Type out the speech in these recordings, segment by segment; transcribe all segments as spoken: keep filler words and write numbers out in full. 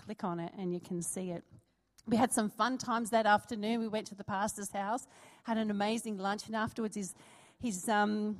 click on it and you can see it. We had some fun times that afternoon. We went to the pastor's house, had an amazing lunch, and afterwards his, his, um,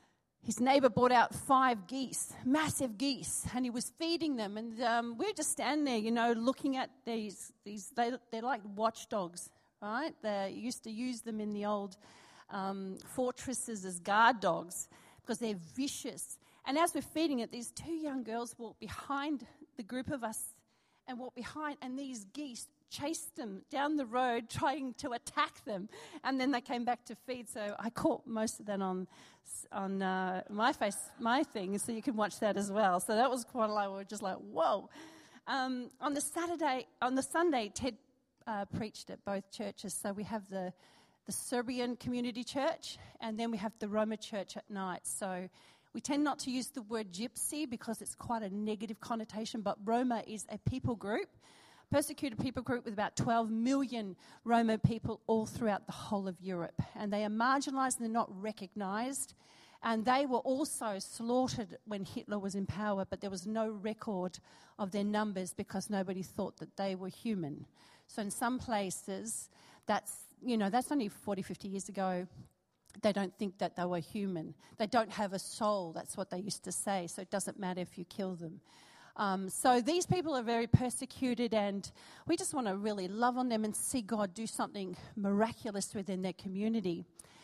his neighbour brought out five geese, massive geese, and he was feeding them. And um, we were just standing there, you know, looking at these, these they, they're like watchdogs, right? They used to use them in the old um, fortresses as guard dogs because they're vicious. And as we're feeding it, these two young girls walked behind the group of us and walked behind, and these geese chased them down the road trying to attack them, and then they came back to feed. So I caught most of that on on uh, my face, my thing, so you can watch that as well. So that was quite like, we were just like, whoa. Um, on the Saturday, on the Sunday, Ted uh, preached at both churches. So we have the the Serbian Community Church, and then we have the Roma Church at night. So we tend not to use the word gypsy because it's quite a negative connotation, but Roma is a people group, persecuted people group with about twelve million Roma people all throughout the whole of Europe. And they are marginalised and they're not recognised. And they were also slaughtered when Hitler was in power, but there was no record of their numbers because nobody thought that they were human. So in some places, that's, you know, that's only forty, fifty years ago. They don't think that they were human. They don't have a soul. That's what they used to say. So it doesn't matter if you kill them. Um, so these people are very persecuted, and we just want to really love on them and see God do something miraculous within their community.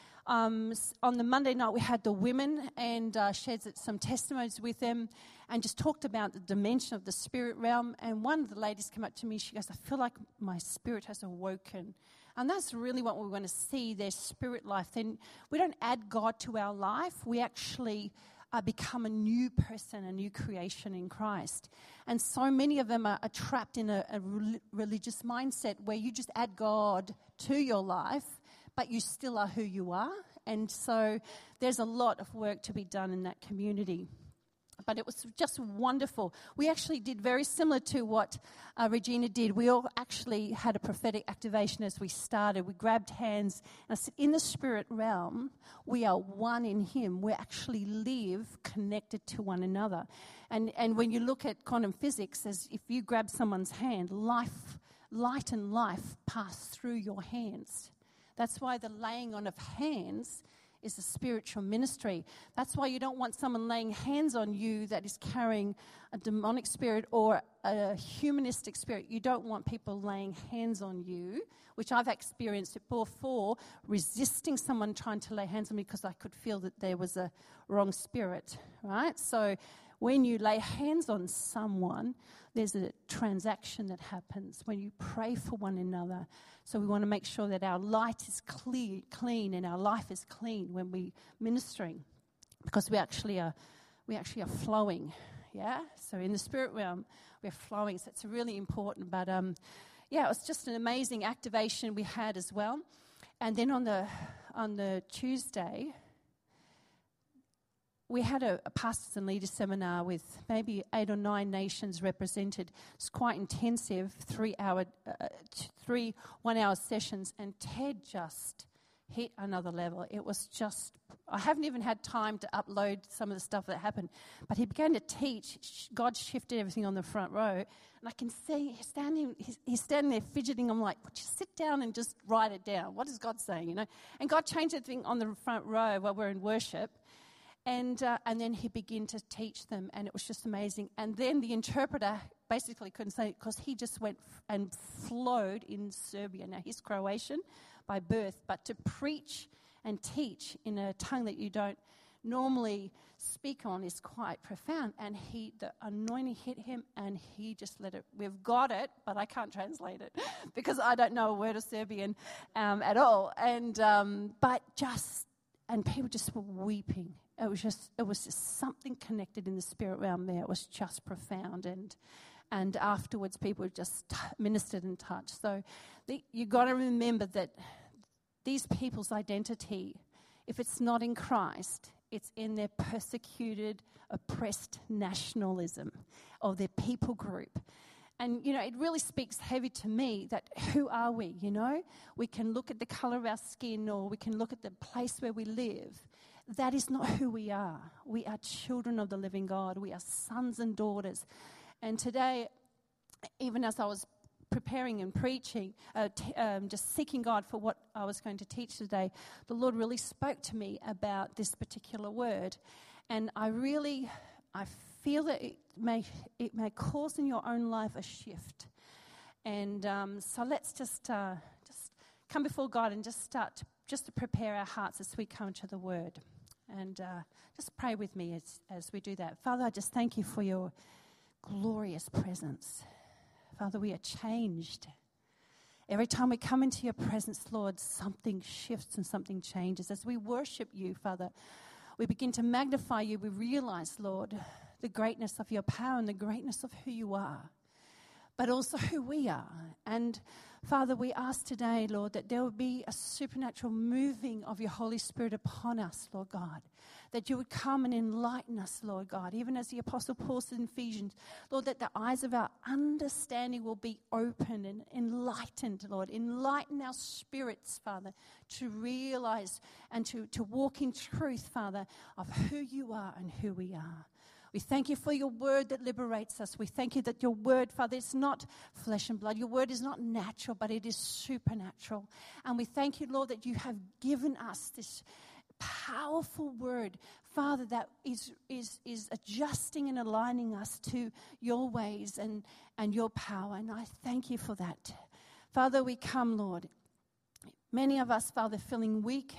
Um, on the Monday night, we had the women and uh, shared some testimonies with them and just talked about the dimension of the spirit realm. And one of the ladies came up to me, she goes, I feel like my spirit has awoken. And that's really what we want to see, their spirit life. Then we don't add God to our life, we actually Uh, become a new person, a new creation in Christ. And so many of them are, are trapped in a, a re- religious mindset where you just add God to your life, but you still are who you are. And so there's a lot of work to be done in that community. But it was just wonderful. We actually did very similar to what uh, Regina did. We all actually had a prophetic activation as we started. We grabbed hands. And I said, in the spirit realm, we are one in Him. We actually live connected to one another. And and when you look at quantum physics, as if you grab someone's hand, life, light and life pass through your hands. That's why the laying on of hands is a spiritual ministry. That's why you don't want someone laying hands on you that is carrying a demonic spirit or a humanistic spirit. You don't want people laying hands on you, which I've experienced before, resisting someone trying to lay hands on me because I could feel that there was a wrong spirit, right? So when you lay hands on someone, there's a transaction that happens when you pray for one another. So we want to make sure that our light is clear, clean and our life is clean when we're ministering, because we actually are, we actually are flowing, yeah? So in the spirit realm, we're flowing, so it's really important. But um, yeah, it was just an amazing activation we had as well. And then on the on the Tuesday, we had a, a pastors and leaders seminar with maybe eight or nine nations represented. It's quite intensive, three-hour, uh, t- three one-hour sessions, and Ted just hit another level. It was just, I haven't even had time to upload some of the stuff that happened, but he began to teach. God shifted everything on the front row, and I can see he's standing, he's, he's standing there fidgeting. I'm like, would you sit down and just write it down? What is God saying, you know? And God changed everything on the front row while we're in worship. And uh, and then he began to teach them, and it was just amazing. And then the interpreter basically couldn't say it because he just went f- and flowed in Serbian. Now, he's Croatian by birth, but to preach and teach in a tongue that you don't normally speak on is quite profound. And he, the anointing hit him, and he just let it. We've got it, but I can't translate it because I don't know a word of Serbian um, at all. And um, but just, and people just were weeping. It was just, it was just something connected in the spirit realm there. It was just profound, and and afterwards people just t- ministered and touched. So the, you got to remember that these people's identity, if it's not in Christ, it's in their persecuted, oppressed nationalism of their people group. And, you know, it really speaks heavy to me that who are we, you know? We can look at the colour of our skin, or we can look at the place where we live. That is not who we are. We are children of the living God. We are sons and daughters. And today, even as I was preparing and preaching, uh, t- um, just seeking God for what I was going to teach today, the Lord really spoke to me about this particular word. And I really, I feel that it may, it may cause in your own life a shift. And um, so let's just uh, just come before God and just start to, just to prepare our hearts as we come to the word. And uh, just pray with me as, as we do that. Father, I just thank you for your glorious presence. Father, we are changed. Every time we come into your presence, Lord, something shifts and something changes. As we worship you, Father, we begin to magnify you. We realize, Lord, the greatness of your power and the greatness of who you are, but also who we are. And Father, we ask today, Lord, that there will be a supernatural moving of your Holy Spirit upon us, Lord God, that you would come and enlighten us, Lord God, even as the Apostle Paul said in Ephesians, Lord, that the eyes of our understanding will be opened and enlightened, Lord. Enlighten our spirits, Father, to realize and to, to walk in truth, Father, of who you are and who we are. We thank you for your word that liberates us. We thank you that your word, Father, is not flesh and blood. Your word is not natural, but it is supernatural. And we thank you, Lord, that you have given us this powerful word, Father, that is is is adjusting and aligning us to your ways and, and your power. And I thank you for that. Father, we come, Lord. Many of us, Father, feeling weak.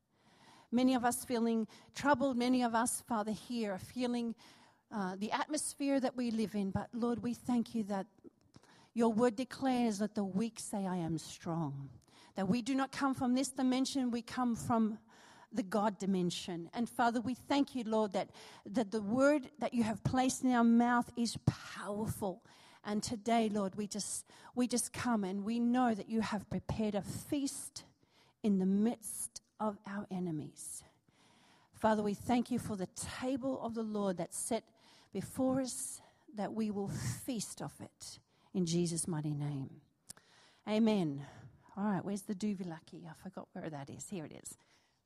Many of us feeling troubled. Many of us, Father, here are feeling uh, the atmosphere that we live in. But, Lord, we thank you that your word declares that the weak say, I am strong. That we do not come from this dimension. We come from the God dimension. And, Father, we thank you, Lord, that, that the word that you have placed in our mouth is powerful. And today, Lord, we just we just come and we know that you have prepared a feast in the midst of our enemies. Father, we thank you for the table of the Lord that's set before us, that we will feast off it in Jesus' mighty name. Amen. All right, where's the Duvilaki? I forgot where that is. Here it is.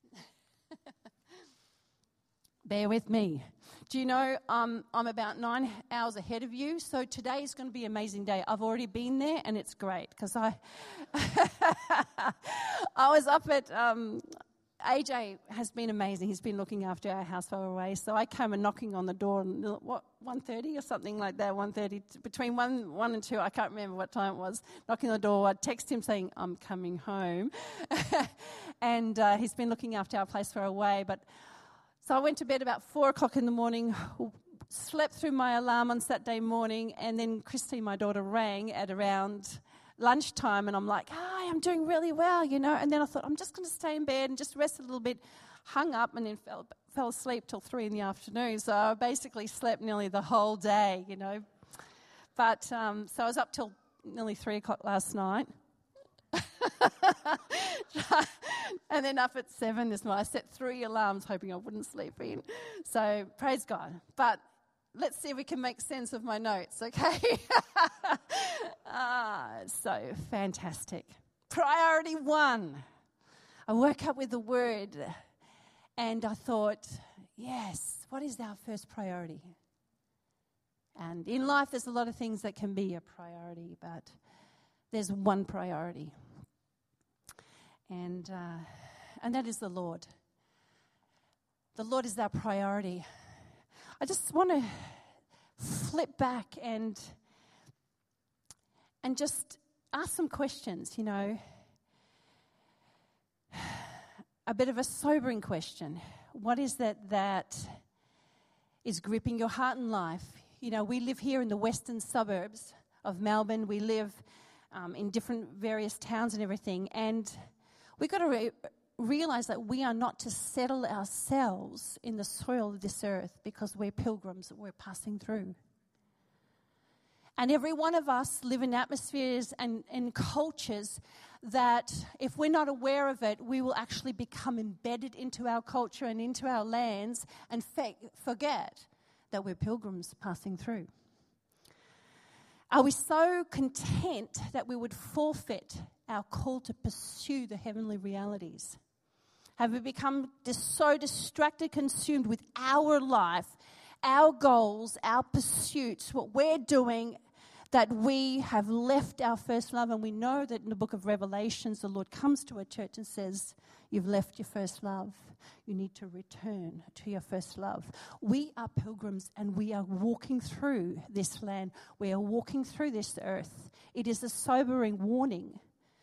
Bear with me. Do you know um, I'm about nine hours ahead of you, so today is going to be an amazing day. I've already been there, and it's great because I I was up at um, A J has been amazing. He's been looking after our house while we're away, so I came and knocking on the door, and what one thirty or something like that, one thirty between one one and two. I can't remember what time it was. Knocking on the door, I text him saying I'm coming home, and uh, he's been looking after our place while we're away, but. So I went to bed about four o'clock in the morning, slept through my alarm on Saturday morning, and then Christine, my daughter, rang at around lunchtime, and I'm like, hi, I'm doing really well, you know. And then I thought, I'm just going to stay in bed and just rest a little bit. Hung up and then fell, fell asleep till three in the afternoon. So I basically slept nearly the whole day, you know. But um, so I was up till nearly three o'clock last night. And then up at seven this morning. I set three alarms hoping I wouldn't sleep in. So praise God. But let's see if we can make sense of my notes, okay? ah, so fantastic. Priority one. I woke up with the word and I thought, yes, what is our first priority? And in life there's a lot of things that can be a priority, but there's one priority. And uh, and that is the Lord. The Lord is our priority. I just want to flip back and and just ask some questions, you know. A bit of a sobering question. What is that that is gripping your heart and life? You know, we live here in the western suburbs of Melbourne. We live um, in different various towns and everything, and we've got to re- realize that we are not to settle ourselves in the soil of this earth because we're pilgrims that we're passing through. And every one of us live in atmospheres and in cultures that if we're not aware of it, we will actually become embedded into our culture and into our lands and fe- forget that we're pilgrims passing through. Are we so content that we would forfeit our call to pursue the heavenly realities? Have we become just so distracted, consumed with our life, our goals, our pursuits, what we're doing, that we have left our first love. And we know that in the book of Revelations, the Lord comes to a church and says, you've left your first love. You need to return to your first love. We are pilgrims and we are walking through this land. We are walking through this earth. It is a sobering warning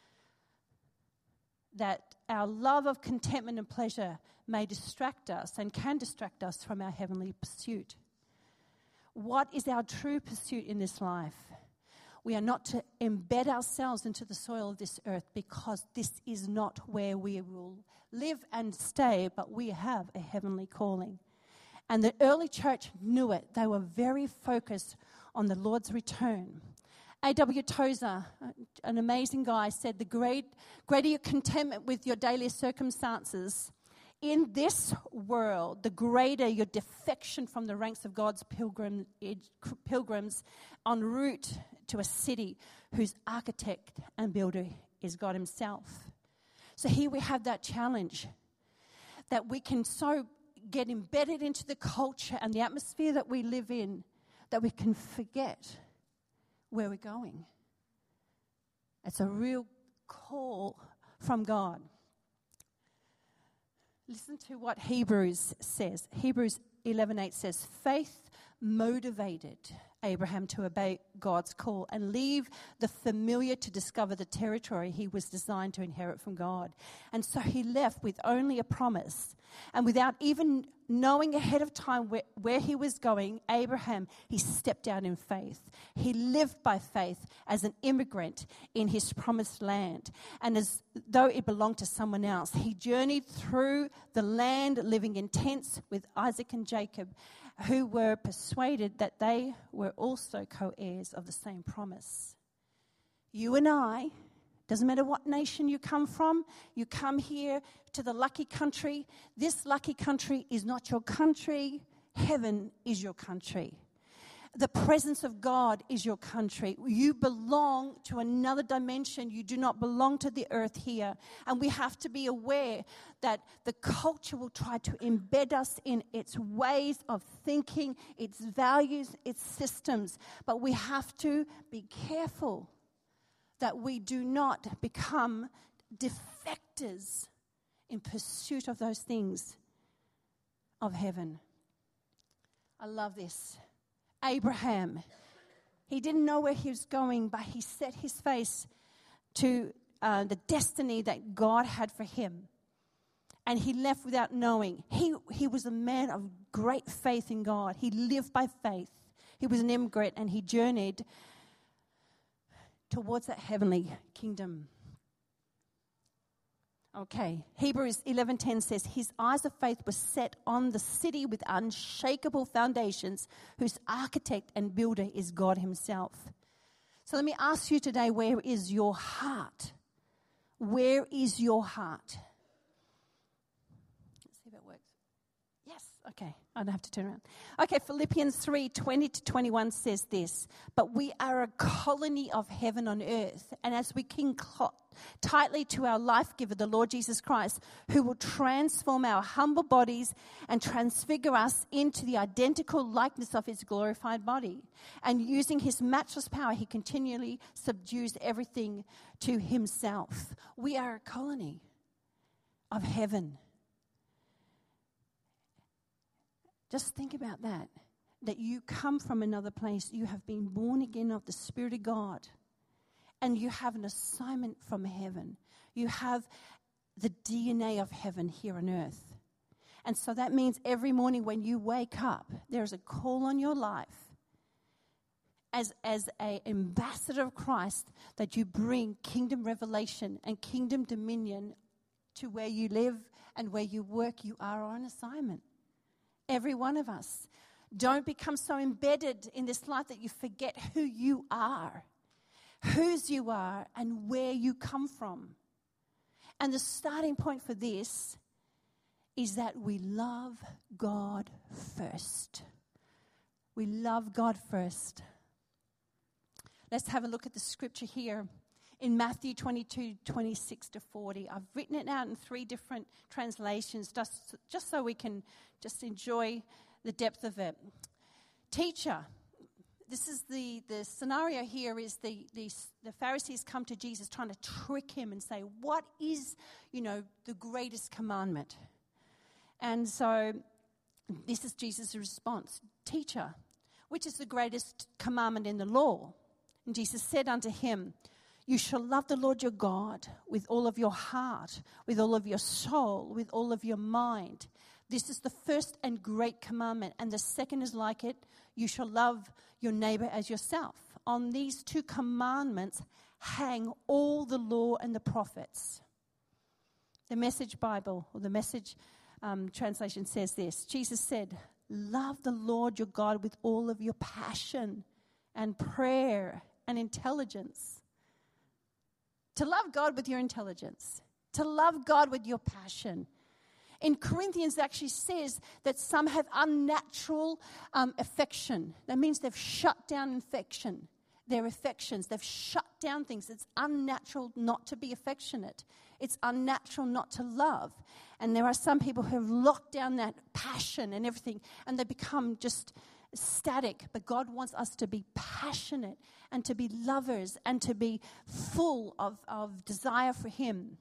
that our love of contentment and pleasure may distract us and can distract us from our heavenly pursuit. What is our true pursuit in this life? We are not to embed ourselves into the soil of this earth, because this is not where we will live and stay, but we have a heavenly calling. And the early church knew it. They were very focused on the Lord's return. A W Tozer, an amazing guy, said, the great, greater your contentment with your daily circumstances in this world, the greater your defection from the ranks of God's pilgrim, pilgrims en route to a city whose architect and builder is God himself. So here we have that challenge that we can so get embedded into the culture and the atmosphere that we live in that we can forget where we're going. It's a real call from God. Listen to what Hebrews says. Hebrews eleven eight says, faith motivated Abraham to obey God's call and leave the familiar to discover the territory he was designed to inherit from God. And so he left with only a promise. And without even knowing ahead of time where, where he was going, Abraham, he stepped out in faith. He lived by faith as an immigrant in his promised land. And as though it belonged to someone else, he journeyed through the land, living in tents with Isaac and Jacob, who were persuaded that they were also co-heirs of the same promise. You and I, doesn't matter what nation you come from, you come here to the lucky country. This lucky country is not your country. Heaven is your country. The presence of God is your country. You belong to another dimension. You do not belong to the earth here. And we have to be aware that the culture will try to embed us in its ways of thinking, its values, its systems. But we have to be careful that we do not become defectors in pursuit of those things of heaven. I love this. Abraham, he didn't know where he was going, but he set his face to uh, the destiny that God had for him. And he left without knowing. He, he was a man of great faith in God. He lived by faith. He was an immigrant, and he journeyed towards that heavenly kingdom. Okay, Hebrews eleven ten says, his eyes of faith were set on the city with unshakable foundations, whose architect and builder is God himself. So let me ask you today, where is your heart? Where is your heart? Let's see if it works. Yes, okay, I don't have to turn around. Okay, Philippians three twenty to twenty-one says this, but we are a colony of heaven on earth, and as we cling cl- tightly to our life giver, the Lord Jesus Christ, who will transform our humble bodies and transfigure us into the identical likeness of his glorified body. And using his matchless power, he continually subdues everything to himself. We are a colony of heaven. Just think about that, that you come from another place. You have been born again of the Spirit of God. And you have an assignment from heaven. You have the D N A of heaven here on earth. And so that means every morning when you wake up, there's a call on your life as, as an ambassador of Christ, that you bring kingdom revelation and kingdom dominion to where you live and where you work. You are on assignment. Every one of us. Don't become so embedded in this life that you forget who you are. Whose you are and where you come from. And the starting point for this is that we love God first. We love God first. Let's have a look at the scripture here in Matthew twenty-two, twenty-six to forty. I've written it out in three different translations just, just so we can just enjoy the depth of it. Teacher, this is the, the scenario here is the, the, the Pharisees come to Jesus trying to trick him and say, what is, you know, the greatest commandment? And so this is Jesus' response. Teacher, which is the greatest commandment in the law? And Jesus said unto him, you shall love the Lord your God with all of your heart, with all of your soul, with all of your mind. This is the first and great commandment. And the second is like it. You shall love your neighbor as yourself. On these two commandments hang all the law and the prophets. The Message Bible, or the Message um, translation says this. Jesus said, love the Lord your God with all of your passion and prayer and intelligence. To love God with your intelligence. To love God with your passion. In Corinthians, it actually says that some have unnatural um, affection. That means they've shut down affection, their affections. They've shut down things. It's unnatural not to be affectionate. It's unnatural not to love. And there are some people who have locked down that passion and everything, and they become just static. But God wants us to be passionate and to be lovers and to be full of, of desire for Him.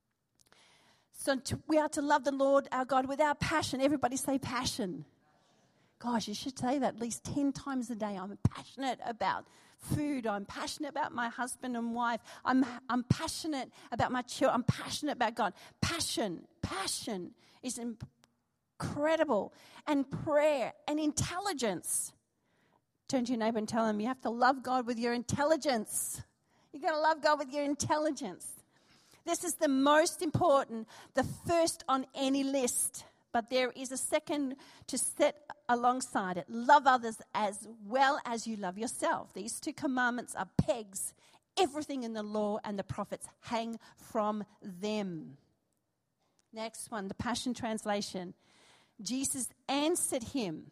So to, we are to love the Lord our God with our passion. Everybody say passion. Gosh, you should say that at least ten times a day. I'm passionate about food. I'm passionate about my husband and wife. I'm, I'm passionate about my children. I'm passionate about God. Passion, passion is incredible. And prayer and intelligence. Turn to your neighbor and tell them you have to love God with your intelligence. You've got to love God with your intelligence. This is the most important, the first on any list. But there is a second to set alongside it. Love others as well as you love yourself. These two commandments are pegs. Everything in the law and the prophets hang from them. Next one, the Passion Translation. Jesus answered him.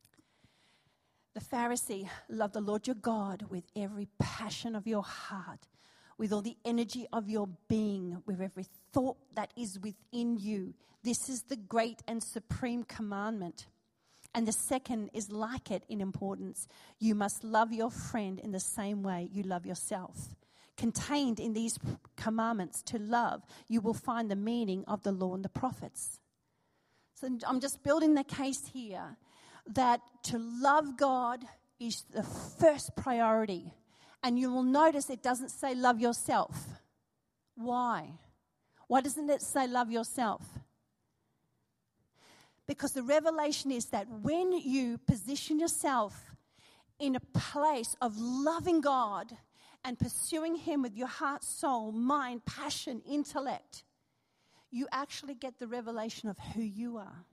The Pharisee, love the Lord your God with every passion of your heart, with all the energy of your being, with every thought that is within you. This is the great and supreme commandment. And the second is like it in importance. You must love your friend in the same way you love yourself. Contained in these commandments to love, you will find the meaning of the law and the prophets. So I'm just building the case here that to love God is the first priority. And you will notice it doesn't say love yourself. Why? Why doesn't it say love yourself? Because the revelation is that when you position yourself in a place of loving God and pursuing Him with your heart, soul, mind, passion, intellect, you actually get the revelation of who you are.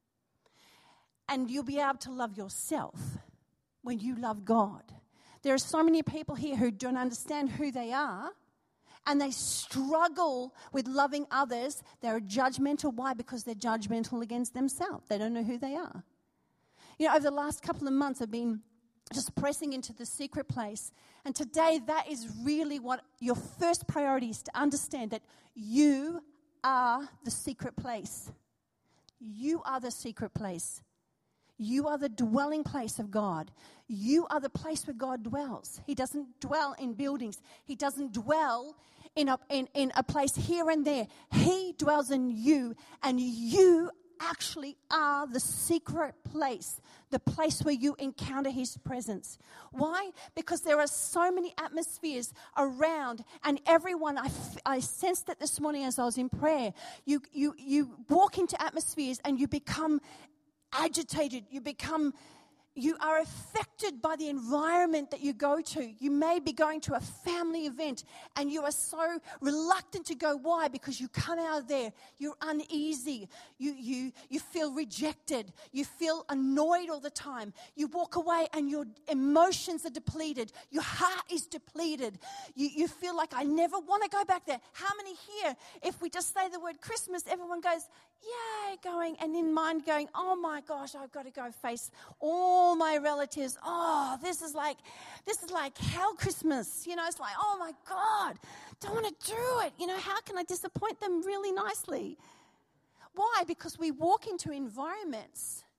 And you'll be able to love yourself when you love God. There are so many people here who don't understand who they are, and they struggle with loving others. They're judgmental. Why? Because they're judgmental against themselves. They don't know who they are. You know, over the last couple of months, I've been just pressing into the secret place. And today, that is really what your first priority is, to understand that you are the secret place. You are the secret place. You are the dwelling place of God. You are the place where God dwells. He doesn't dwell in buildings. He doesn't dwell in a, in, in a place here and there. He dwells in you, and you actually are the secret place, the place where you encounter His presence. Why? Because there are so many atmospheres around, and everyone, I, f- I sensed it this morning as I was in prayer. You, you, you walk into atmospheres and you become agitated, you become, you are affected by the environment that you go to. You may be going to a family event and you are so reluctant to go. Why? Because you come out of there, you're uneasy, you, you, you feel rejected, you feel annoyed all the time. You walk away and your emotions are depleted, your heart is depleted. You, you feel like, I never want to go back there. How many here, if we just say the word Christmas, everyone goes, yay, going, and in mind going, oh my gosh, I've got to go face all my relatives. Oh, this is like, this is like hell Christmas. You know, it's like, oh my God, don't want to do it. You know, how can I disappoint them really nicely? Why? Because we walk into environments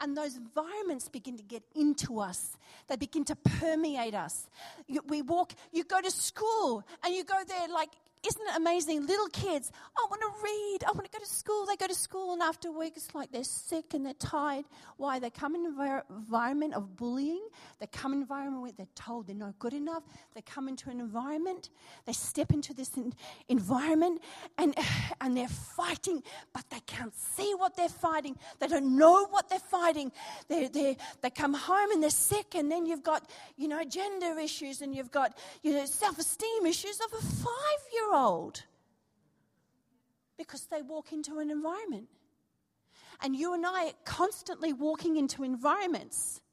And those environments begin to get into us. They begin to permeate us. You, we walk, you go to school and you go there like, isn't it amazing? Little kids, I want to read, I want to go to school. They go to school and after a week it's like they're sick and they're tired. Why? They come in an envir- environment of bullying. They come in an environment where they're told they're not good enough. They come into an environment. They step into this in- environment and, and they're fighting, but they can't see what they're fighting. They don't know what they're fighting. They they they come home and they're sick, and then you've got, you know, gender issues, and you've got, you know, self-esteem issues of a five-year-old. Old because they walk into an environment. And you and I are constantly walking into environments.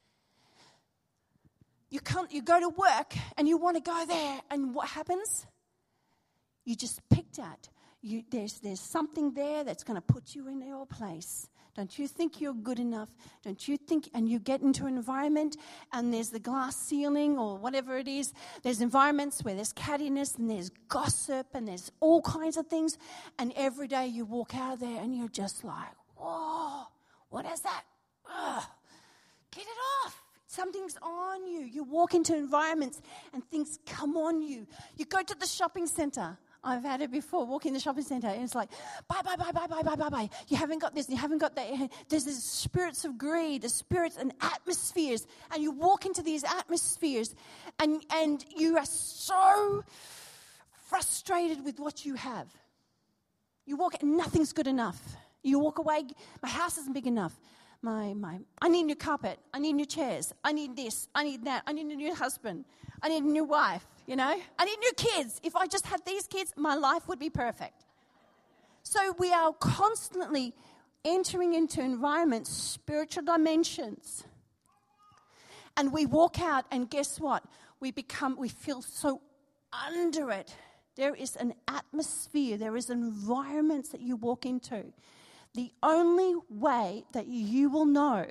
You can't, you go to work and you want to go there, and what happens? You just picked at. You, there's, there's something there that's going to put you in your place. Don't you think you're good enough? Don't you think, and you get into an environment and there's the glass ceiling or whatever it is. There's environments where there's cattiness and there's gossip and there's all kinds of things. And every day you walk out of there and you're just like, whoa, what is that? Ugh, get it off. Something's on you. You walk into environments and things come on you. You go to the shopping center. I've had it before, walk in the shopping centre, and it's like, bye, bye, bye, bye, bye, bye, bye, bye. You haven't got this, you haven't got that. There's these spirits of greed, the spirits and atmospheres, and you walk into these atmospheres, and, and you are so frustrated with what you have. You walk, and nothing's good enough. You walk away, my house isn't big enough. My, my, I need new carpet. I need new chairs. I need this. I need that. I need a new husband. I need a new wife, you know. I need new kids. If I just had these kids, my life would be perfect. So we are constantly entering into environments, spiritual dimensions. And we walk out and guess what? We become, we feel so under it. There is an atmosphere. There is environments that you walk into. The only way that you will know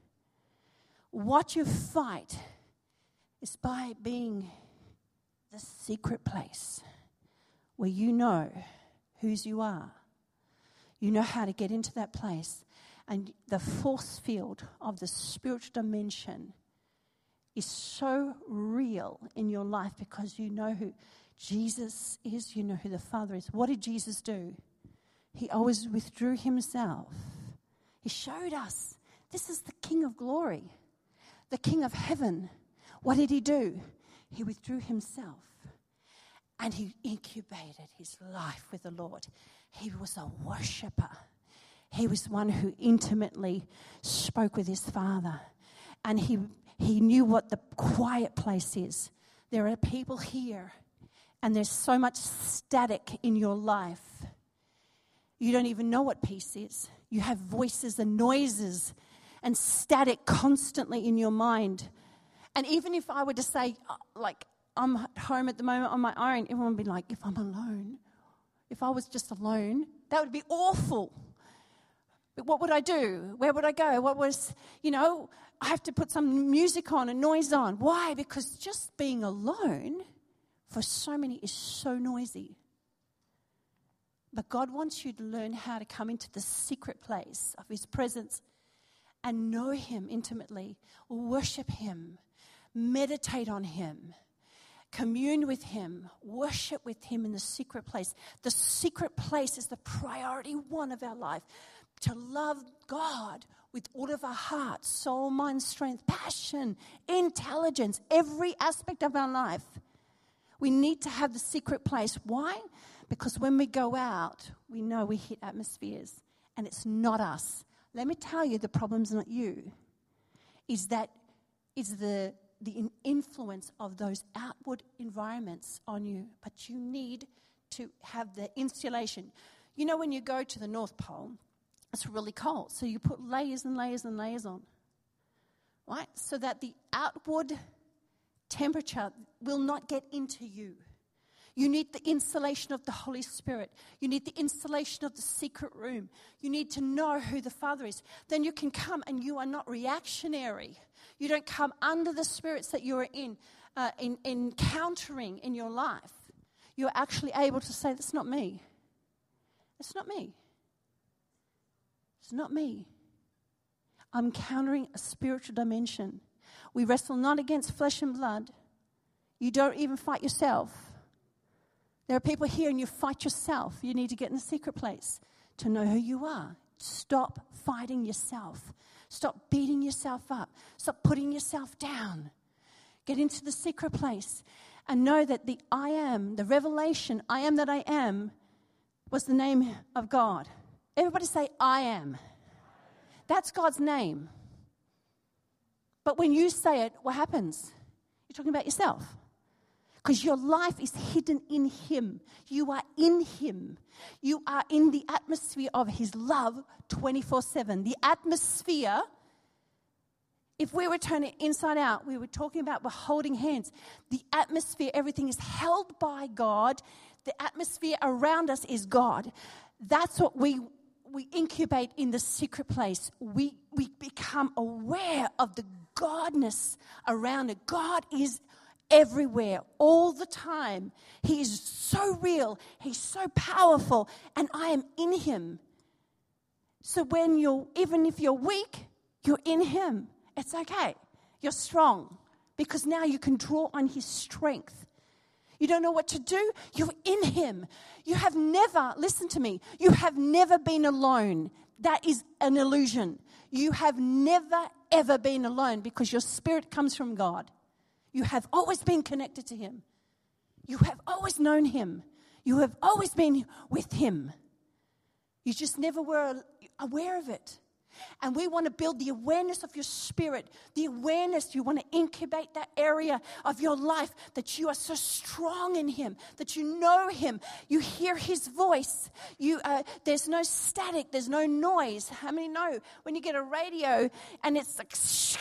what you fight is by being the secret place where you know whose you are. You know how to get into that place. And the force field of the spiritual dimension is so real in your life because you know who Jesus is, you know who the Father is. What did Jesus do? He always withdrew himself. He showed us this is the King of glory, the King of heaven. What did he do? He withdrew himself and he incubated his life with the Lord. He was a worshiper. He was one who intimately spoke with his Father. And he, he knew what the quiet place is. There are people here and there's so much static in your life. You don't even know what peace is. You have voices and noises and static constantly in your mind. And even if I were to say, like, I'm at home at the moment on my own, everyone would be like, if I'm alone, if I was just alone, that would be awful. But what would I do? Where would I go? What was, you know, I have to put some music on and noise on. Why? Because just being alone for so many is so noisy. But God wants you to learn how to come into the secret place of his presence and know him intimately, worship him, meditate on him, commune with him, worship with him in the secret place. The secret place is the priority one of our life. To love God with all of our heart, soul, mind, strength, passion, intelligence, every aspect of our life. We need to have the secret place. Why? Because when we go out, we know we hit atmospheres and it's not us. Let me tell you, the problem's not you. Is that is the the influence of those outward environments on you. But you need to have the insulation. You know, when you go to the North Pole, it's really cold. So you put layers and layers and layers on, right? So that the outward temperature will not get into you. You need the insulation of the Holy Spirit. You need the insulation of the secret room. You need to know who the Father is. Then you can come and you are not reactionary. You don't come under the spirits that you are in, uh, in encountering in your life. You're actually able to say, that's not me. It's not me. It's not me. I'm encountering a spiritual dimension. We wrestle not against flesh and blood. You don't even fight yourself. There are people here and you fight yourself. You need to get in the secret place to know who you are. Stop fighting yourself. Stop beating yourself up. Stop putting yourself down. Get into the secret place and know that the I am, the revelation, I am that I am, was the name of God. Everybody say, I am. That's God's name. But when you say it, what happens? You're talking about yourself. Because your life is hidden in Him. You are in Him. You are in the atmosphere of His love twenty-four seven. The atmosphere, if we were turning inside out, we were talking about we're holding hands. The atmosphere, everything is held by God. The atmosphere around us is God. That's what we we incubate in the secret place. We, we become aware of the Godness around it. God is everywhere, all the time. He is so real. He's so powerful. And I am in Him. So when you're, even if you're weak, you're in Him. It's okay. You're strong. Because now you can draw on His strength. You don't know what to do? You're in Him. You have never, listen to me, you have never been alone. That is an illusion. You have never, ever been alone because your spirit comes from God. You have always been connected to Him. You have always known Him. You have always been with Him. You just never were aware of it. And we want to build the awareness of your spirit, the awareness. You want to incubate that area of your life that you are so strong in Him, that you know Him, you hear His voice. You, uh, there's no static, there's no noise. How many know when you get a radio and it's like,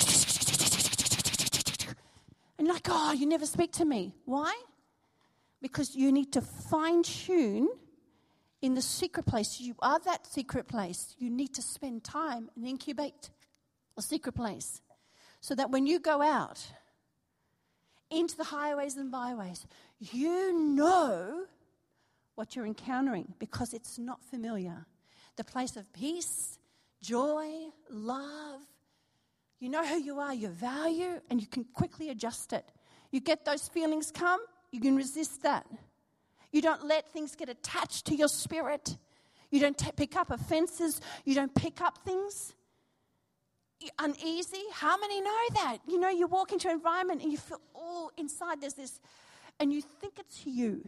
and you're like, oh, you never speak to me. Why? Because you need to fine-tune in the secret place. You are that secret place. You need to spend time and incubate a secret place so that when you go out into the highways and byways, you know what you're encountering because it's not familiar. The place of peace, joy, love. You know who you are, your value, and you can quickly adjust it. You get those feelings come, you can resist that. You don't let things get attached to your spirit. You don't t- pick up offenses. You don't pick up things. You're uneasy. How many know that? You know, you walk into an environment and you feel, oh, inside there's this, and you think it's you.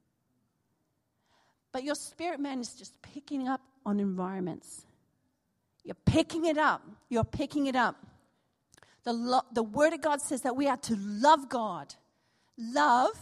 But your spirit man is just picking up on environments. You're picking it up. You're picking it up. The, lo- the Word of God says that we are to love God. Love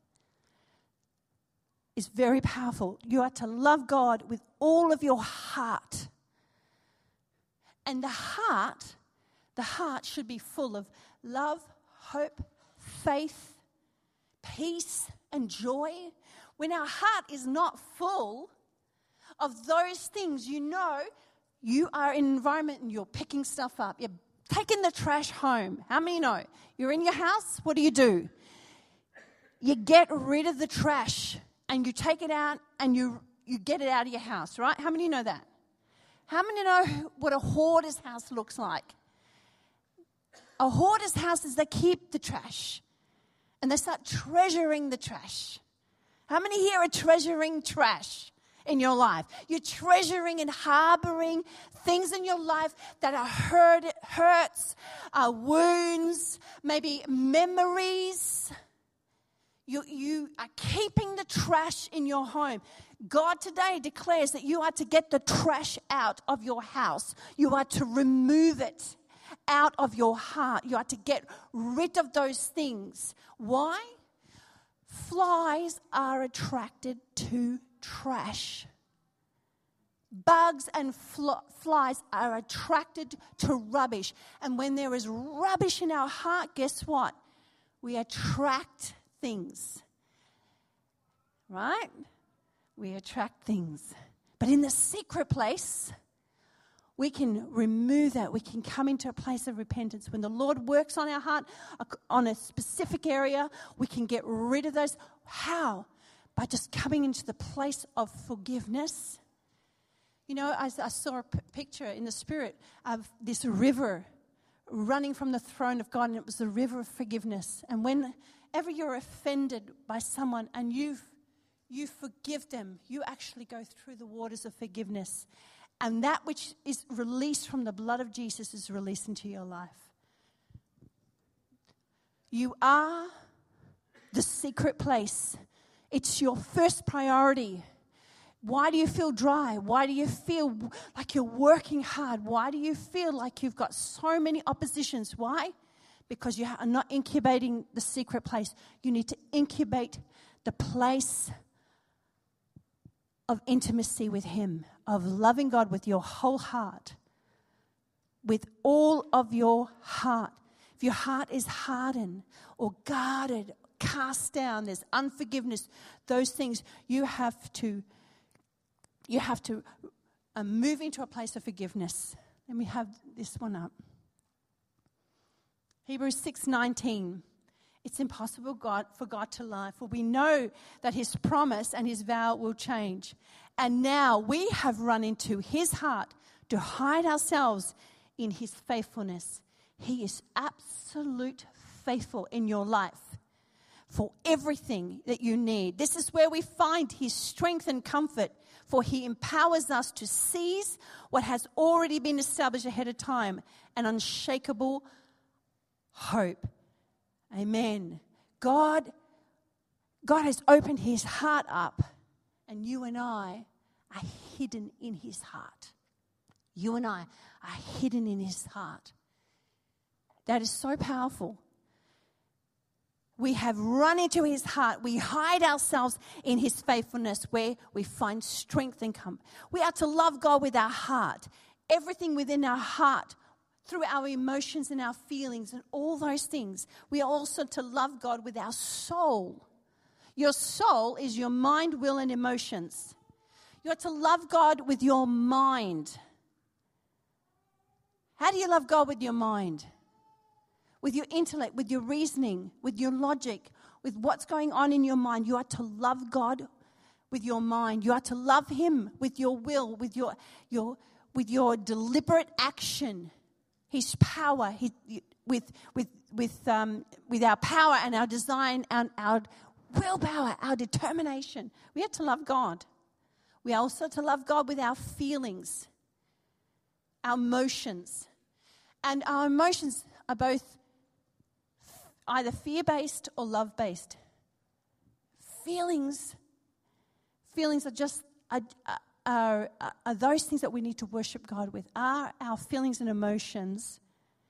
is very powerful. You are to love God with all of your heart. And the heart, the heart should be full of love, hope, faith, peace, and joy. When our heart is not full of those things, you know you are in an environment and you're picking stuff up. You're taking the trash home. How many know? You're in your house, what do you do? You get rid of the trash. And you take it out and you, you get it out of your house, right? How many know that? How many know what a hoarder's house looks like? A hoarder's house is they keep the trash. And they start treasuring the trash. How many here are treasuring trash in your life? You're treasuring and harboring things in your life that are hurt, hurts, uh, wounds, maybe memories. You, you are keeping the trash in your home. God today declares that you are to get the trash out of your house. You are to remove it out of your heart. You are to get rid of those things. Why? Flies are attracted to trash. Bugs and fl- flies are attracted to rubbish. And when there is rubbish in our heart, guess what? We attract things, right? We attract things. But in the secret place, we can remove that. We can come into a place of repentance. When the Lord works on our heart, on a specific area, we can get rid of those. How? By just coming into the place of forgiveness. You know, I, I saw a p- picture in the spirit of this river running from the throne of God, and it was the river of forgiveness. And whenever you're offended by someone and you you forgive them, you actually go through the waters of forgiveness. And that which is released from the blood of Jesus is released into your life. You are the secret place. It's your first priority. Why do you feel dry? Why do you feel like you're working hard? Why do you feel like you've got so many oppositions? Why? Because you are not incubating the secret place. You need to incubate the place of intimacy with Him, of loving God with your whole heart, with all of your heart. If your heart is hardened or guarded, cast down, there's unforgiveness, those things you have to You have to uh, move into a place of forgiveness. Let me have this one up. Hebrews six nineteen. It's impossible God, for God to lie, for we know that His promise and His vow will change. And now we have run into His heart to hide ourselves in His faithfulness. He is absolute faithful in your life for everything that you need. This is where we find His strength and comfort, for He empowers us to seize what has already been established ahead of time, an unshakable hope. Amen. God, God has opened His heart up, and you and I are hidden in His heart. You and I are hidden in His heart. That is so powerful. We have run into His heart. We hide ourselves in His faithfulness, where we find strength and comfort. We are to love God with our heart. Everything within our heart, through our emotions and our feelings and all those things. We are also to love God with our soul. Your soul is your mind, will, and emotions. You're to love God with your mind. How do you love God with your mind? With your intellect, with your reasoning, with your logic, with what's going on in your mind. You are to love God with your mind. You are to love Him with your will, with your your with your deliberate action. His power, his, with with with um, with our power and our design and our willpower, our determination. We are to love God. We are also to love God with our feelings, our emotions, and our emotions are both either fear-based or love-based. Feelings, feelings are just are, are, are those things that we need to worship God with. Are our feelings and emotions,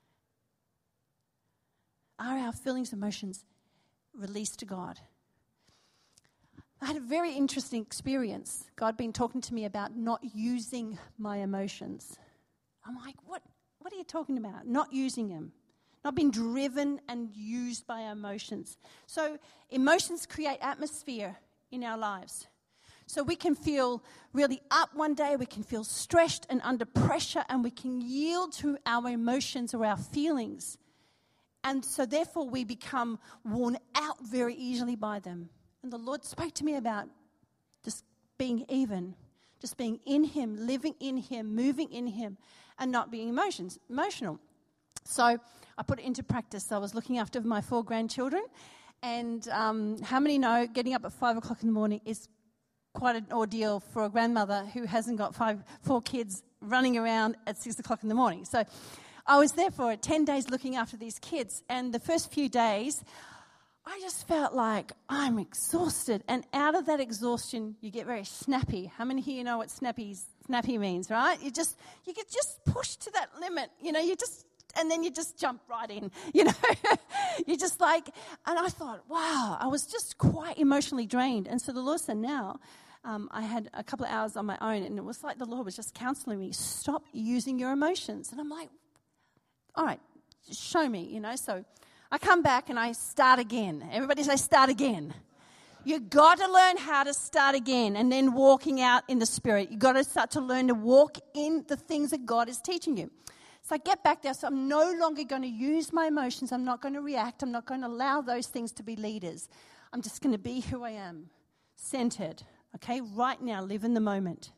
are our feelings and emotions released to God? I had a very interesting experience. God been talking to me about not using my emotions. I'm like, what? What are you talking about? Not using them. Not being driven and used by our emotions. So emotions create atmosphere in our lives. So we can feel really up one day, we can feel stressed and under pressure, and we can yield to our emotions or our feelings. And so therefore we become worn out very easily by them. And the Lord spoke to me about just being even, just being in Him, living in Him, moving in Him, and not being emotions, emotional. So I put it into practice. I was looking after my four grandchildren, and um, how many know getting up at five o'clock in the morning is quite an ordeal for a grandmother who hasn't got five, four kids running around at six o'clock in the morning. So I was there for ten days looking after these kids, and the first few days, I just felt like I'm exhausted, and out of that exhaustion, you get very snappy. How many here know what snappy snappy means, right? You just you get just pushed to that limit, you know. You just and then you just jump right in, you know. You just like, and I thought, wow, I was just quite emotionally drained, and so the Lord said, now. Um, I had a couple of hours on my own, and it was like the Lord was just counseling me, stop using your emotions. And I'm like, all right, just show me, you know. So I come back and I start again. Everybody say start again. You got to learn how to start again, and then walking out in the Spirit. You got to start to learn to walk in the things that God is teaching you. So I get back there, so I'm no longer going to use my emotions. I'm not going to react. I'm not going to allow those things to be leaders. I'm just going to be who I am, centered. Okay, right now, live in the moment.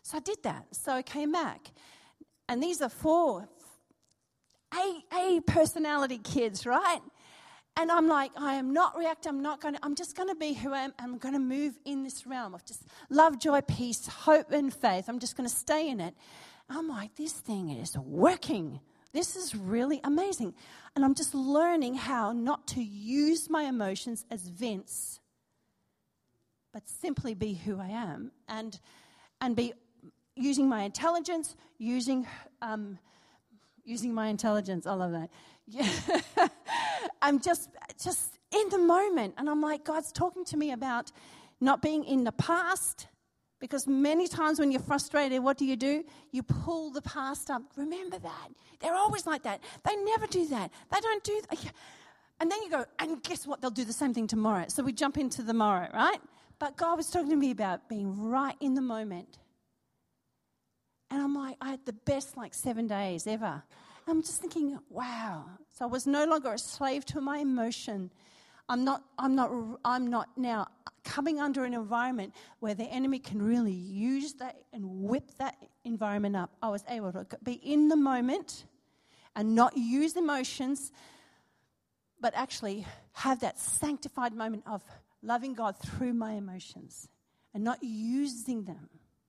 So I did that. So I came back. And these are four A, A personality kids, right? And I'm like, I am not reacting. I'm not going to, I'm just going to be who I am. I'm going to move in this realm of just love, joy, peace, hope, and faith. I'm just going to stay in it. I'm like, this thing is working. This is really amazing. And I'm just learning how not to use my emotions as vents, but simply be who I am and and be using my intelligence, using um, using my intelligence. I love that. Yeah. I'm just just in the moment, and I'm like, God's talking to me about not being in the past, because many times when you're frustrated, what do you do? You pull the past up. Remember that. They're always like that. They never do that. They don't do that. And then you go, and guess what? They'll do the same thing tomorrow. So we jump into the tomorrow, right? But God was talking to me about being right in the moment. And I'm like, I had the best like seven days ever. I'm just thinking, wow. So I was no longer a slave to my emotion. I'm not, I'm not, I'm not now coming under an environment where the enemy can really use that and whip that environment up. I was able to be in the moment and not use emotions, but actually have that sanctified moment of loving God through my emotions and not using them.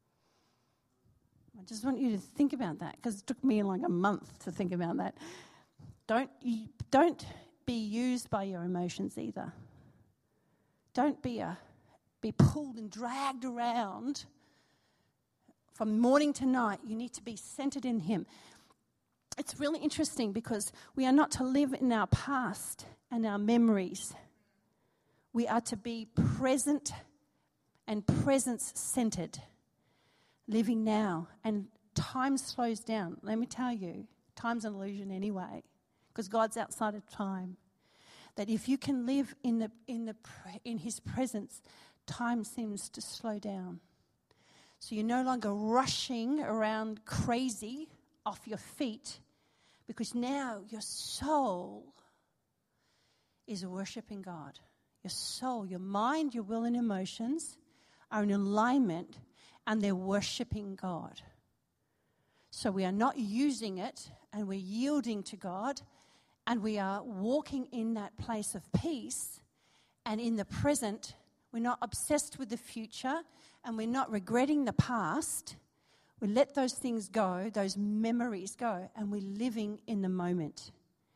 I just want you to think about that, because it took me like a month to think about that. Don't don't be used by your emotions either. Don't be a be pulled and dragged around from morning to night. You need to be centered in Him. It's really interesting because we are not to live in our past and our memories. We are to be present and presence-centered, living now. And time slows down. Let me tell you, time's an illusion anyway, because God's outside of time. That if you can live in the in the in His presence, time seems to slow down. So you're no longer rushing around crazy off your feet, because now your soul is worshiping God. Your soul, your mind, your will and emotions are in alignment, and they're worshiping God. So we are not using it, and we're yielding to God, and we are walking in that place of peace, and in the present. We're not obsessed with the future, and we're not regretting the past. We let those things go, those memories go, and we're living in the moment.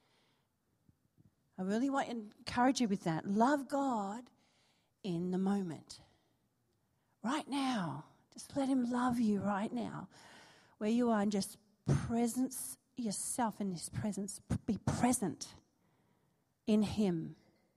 I really want to encourage you with that. Love God in the moment. Right now. Just let Him love you right now. Where you are, and just presence yourself in His presence. Be present in Him.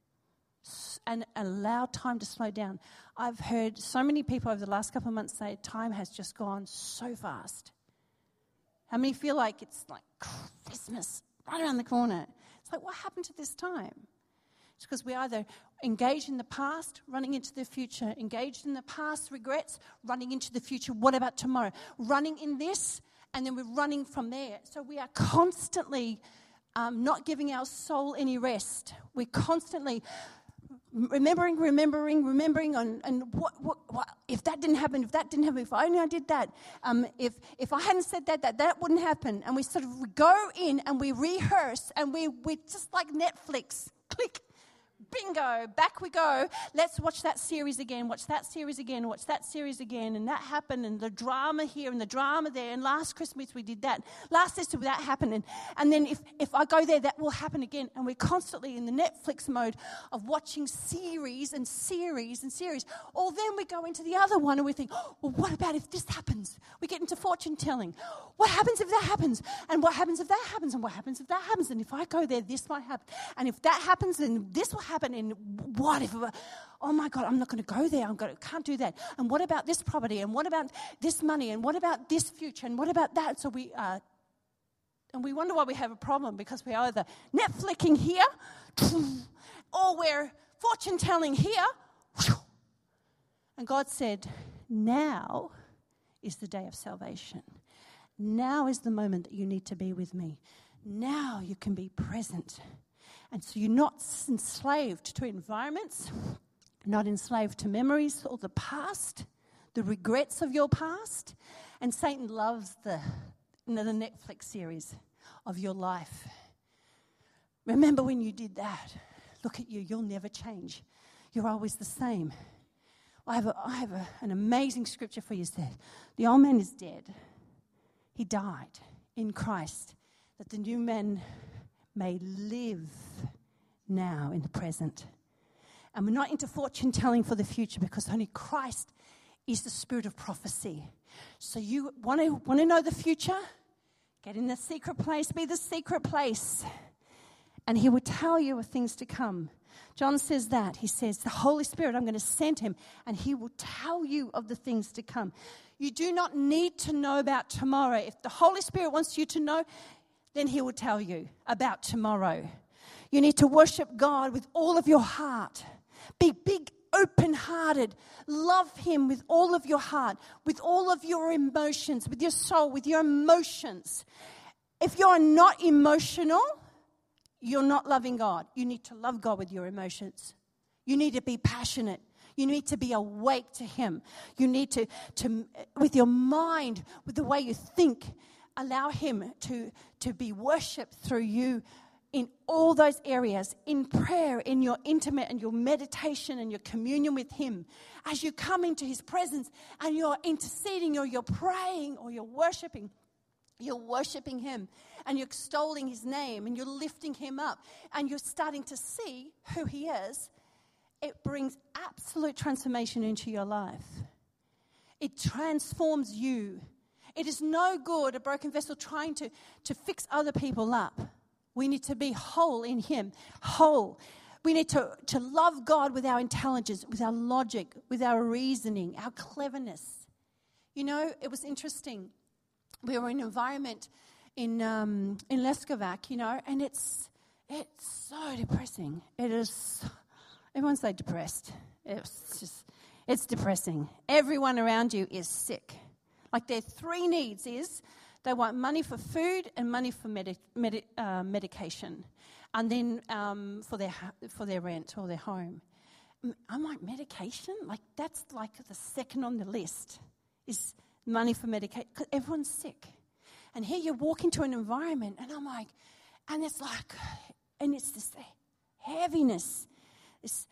And allow time to slow down. I've heard so many people over the last couple of months say time has just gone so fast. How many feel like it's like Christmas right around the corner? It's like, what happened to this time? It's because we either engaged in the past, running into the future, engaged in the past regrets, running into the future, what about tomorrow? Running in this, and then we're running from there. So we are constantly um, not giving our soul any rest. We're constantly remembering, remembering, remembering on, and what, what, what, if that didn't happen, if that didn't happen, if only I did that, um, if if I hadn't said that, that, that wouldn't happen. And we sort of we go in and we rehearse, and we, we just like Netflix, click, bingo, back we go. Let's watch that series again, watch that series again, watch that series again, and that happened, and the drama here and the drama there, and last Christmas we did that, last Easter that happened, and, and then if, if I go there, that will happen again, and we're constantly in the Netflix mode of watching series and series and series. Or then we go into the other one and we think, oh, well, what about if this happens? We get into fortune telling. What happens if that happens? And what happens if that happens? And what happens if that happens? And if I go there, this might happen. And if that happens, then this will happen. And what if, oh my God, I'm not going to go there. I'm going to, can't do that. And what about this property? And what about this money? And what about this future? And what about that? So we, uh, and we wonder why we have a problem, because we're either Netflixing here, or we're fortune telling here. And God said, now is the day of salvation. Now is the moment that you need to be with me. Now you can be present. And so you're not enslaved to environments, not enslaved to memories or the past, the regrets of your past. And Satan loves the, the Netflix series of your life. Remember when you did that? Look at you, you'll never change. You're always the same. I have, a, I have a, an amazing scripture for you. That the old man is dead. He died in Christ, that the new man may live now in the present. And we're not into fortune telling for the future, because only Christ is the spirit of prophecy. So you want to want to know the future? Get in the secret place, be the secret place. And he will tell you of things to come. John says that. He says, the Holy Spirit, I'm going to send him, and he will tell you of the things to come. You do not need to know about tomorrow. If the Holy Spirit wants you to know, then he will tell you about tomorrow. You need to worship God with all of your heart. Be big, open-hearted. Love him with all of your heart, with all of your emotions, with your soul, with your emotions. If you're not emotional, you're not loving God. You need to love God with your emotions. You need to be passionate. You need to be awake to him. You need to, to with your mind, with the way you think, allow him to, to be worshipped through you in all those areas, in prayer, in your intimate and your meditation and your communion with him. As you come into his presence and you're interceding or you're praying or you're worshiping, you're worshiping him and you're extolling his name and you're lifting him up and you're starting to see who he is, it brings absolute transformation into your life. It transforms you. It is no good, a broken vessel, trying to, to fix other people up. We need to be whole in him, whole. We need to, to love God with our intelligence, with our logic, with our reasoning, our cleverness. You know, it was interesting. We were in an environment in um, in Leskovac, you know, and it's it's so depressing. It is, everyone's so depressed. It's just, it's depressing. Everyone around you is sick. Like their three needs is they want money for food and money for medi- medi- uh, medication, and then um, for their for their rent or their home. I'm like, medication? Like that's like the second on the list is money for medication. Because everyone's sick, and here you walk into an environment, and I'm like, and it's like, and it's this heaviness, this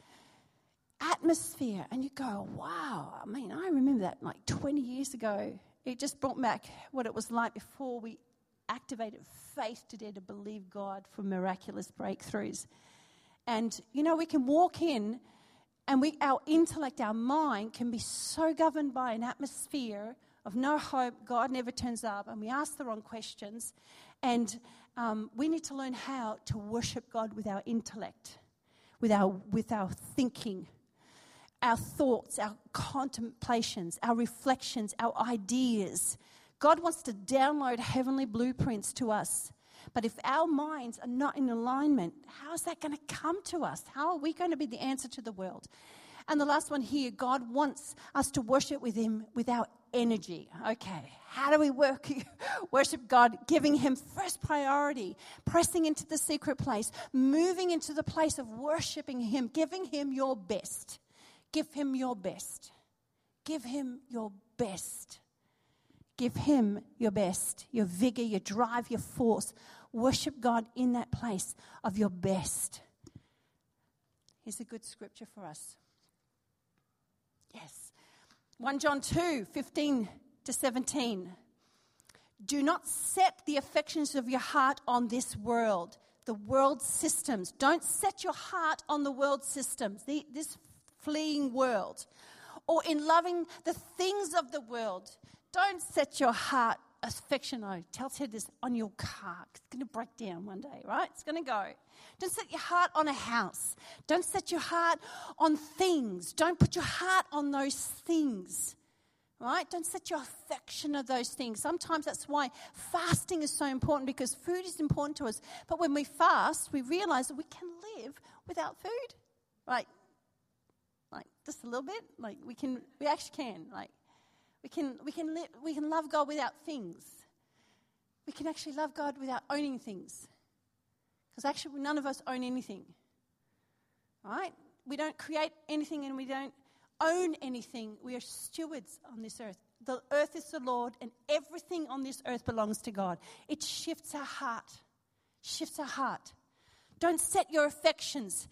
atmosphere, and you go, wow. I mean, I remember that like twenty years ago. It just brought back what it was like before we activated faith to dare to believe God for miraculous breakthroughs. And, you know, we can walk in and we, our intellect, our mind can be so governed by an atmosphere of no hope, God never turns up, and we ask the wrong questions. And um, we need to learn how to worship God with our intellect, with our with our thinking, our thoughts, our contemplations, our reflections, our ideas. God wants to download heavenly blueprints to us. But if our minds are not in alignment, how is that going to come to us? How are we going to be the answer to the world? And the last one here, God wants us to worship with him with our energy. Okay, how do we work, worship God? Giving him first priority, pressing into the secret place, moving into the place of worshiping him, giving him your best. Give him your best. Give him your best. Give him your best, your vigor, your drive, your force. Worship God in that place of your best. Here's a good scripture for us. Yes. First John two, fifteen to seventeen. Do not set the affections of your heart on this world, the world systems. Don't set your heart on the world systems, the, this fleeing world, or in loving the things of the world. Don't set your heart affection, I tell you this, on your car. It's going to break down one day, right? It's going to go. Don't set your heart on a house. Don't set your heart on things. Don't put your heart on those things, right? Don't set your affection on those things. Sometimes that's why fasting is so important, because food is important to us. But when we fast, we realize that we can live without food, right? Like just a little bit. Like we can, we actually can. Like we can, we can live, we can love God without things. We can actually love God without owning things, because actually none of us own anything. Right? We don't create anything, and we don't own anything. We are stewards on this earth. The earth is the Lord, and everything on this earth belongs to God. It shifts our heart. Shifts our heart. Don't set your affections.